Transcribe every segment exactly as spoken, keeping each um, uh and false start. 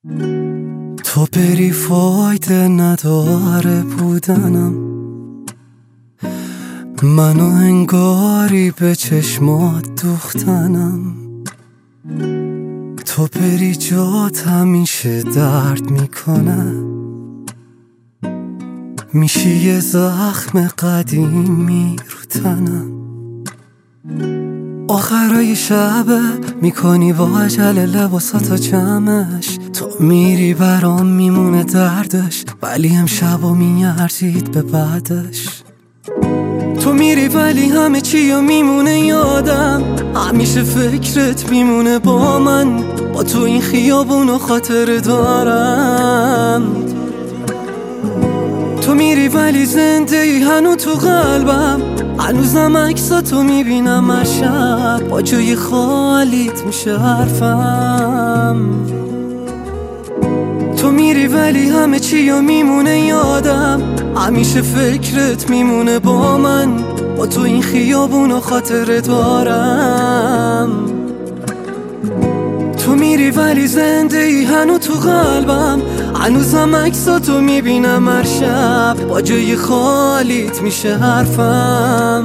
تو بری فایده نداره بودنم، منو انگاری به چشمات دوختنم. تو بری جات همیشه درد میکنه، میشی یه زخم قدیمی رو تنم. آخرای شبه میکنی با عجله لباساتو جمعش، تو میری برام میمونه دردش، ولی امشبا میارزید به بعدش. تو میری ولی همه چی میمونه یادم، همیشه فکرت میمونه با من، با تو این خیابونو خاطر دارم. تو میری ولی زنده ای هنو تو قلبم، هنوزم عکساتو میبینم هر شب، با جای خالیت میشه حرفم. تو میری ولی همه چی میمونه یادم، همیشه فکرت میمونه با من، با تو این خیابونو خاطر دارم. تو میری ولی زنده ای هنو تو قلبم، هنوزم عکساتو میبینم هر شب، با جای خالیت میشه حرفم.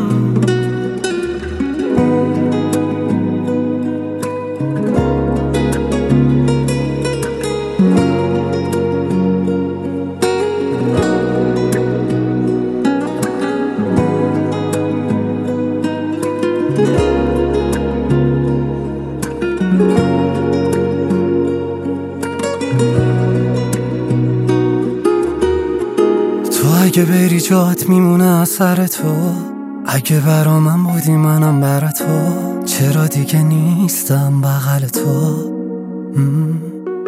تو اگه بری جات میمونه اثر تو، اگه برا من بودی منم برا تو، چرا دیگه نیستم بغل تو؟ مم.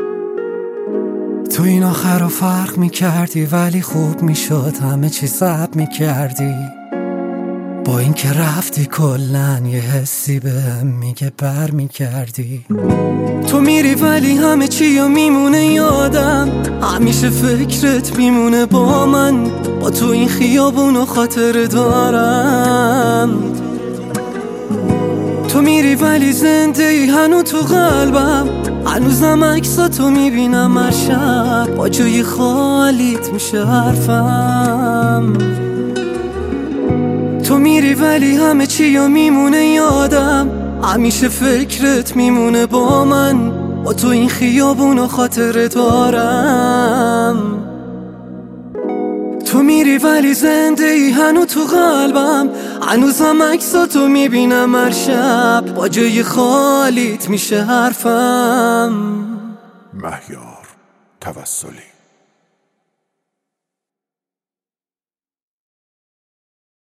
تو این آخر رو فرق میکردی ولی خوب میشد، همه چی ضبط میکردی. با این که رفتی کلن یه حسی بهم میگه بر میکردی. تو میری ولی همه چی میمونه یادم، همیشه فکرت میمونه با من، با تو این خیابونو خاطر دارم. تو میری ولی زنده ای هنو تو قلبم، هنوزم عکساتو میبینم هر شب، با جای خالیت میشه حرفم. تو میری ولی همه چی میمونه یادم، همیشه فکرت میمونه با من، با تو این خیابونو خاطر دارم. تو میری ولی زنده ای هنو تو قلبم، هنوزم عکساتو میبینم هر شب، با جای خالیت میشه حرفم. مهیار توسلی.